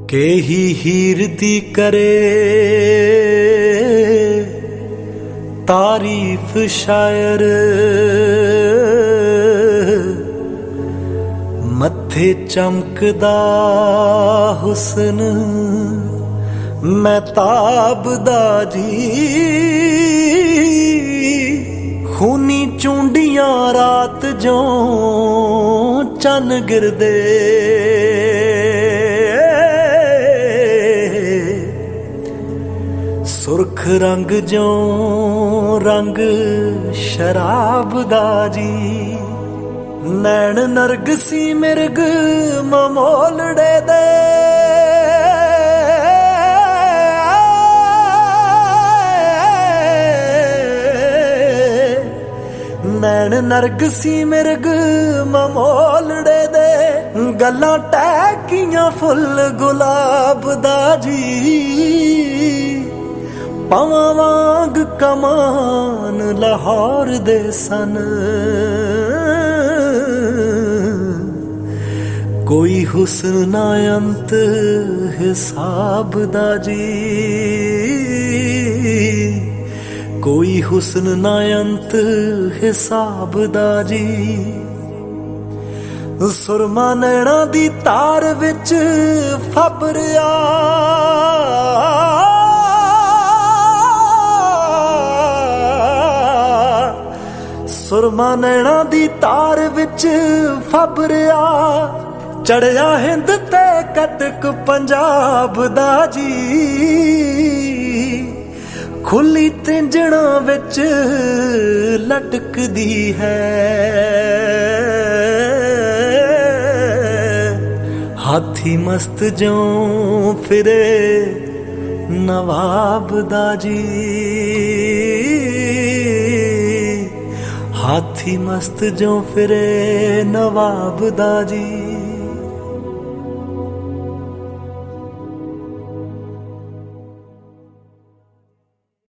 के ही हीर दी करे तारीफ शायर, मत्थे चमकदा हुसन महताबदा जी, खूनी चूंडियां रात जो चन गिरदे, सुरख रंग जो रंग शराब दा जी, नैन नरगसी मिर्ग ममोलड़े दे, नैन नरगसी मिर्ग ममोलड़े दे, गल्लां टैकियां फुल गुलाब दा जी, पावां वांग कमान लाहौर दे सन, कोई हुस्न ना अंत हिसाब दा जी, कोई हुस्न ना अंत हिसाब दा जी। सुरमा नैना दी तार विच फबरिया, सुरमा नैना दी तार विच फबरिया, चढ़िया हिंद ते कटक पंजाब दा जी, खुली तिंजणा विच लटकदी है, हाथी मस्त जो फिरे नवाब दा जी, हाथी मस्त जो फिरे नवाब दा जी।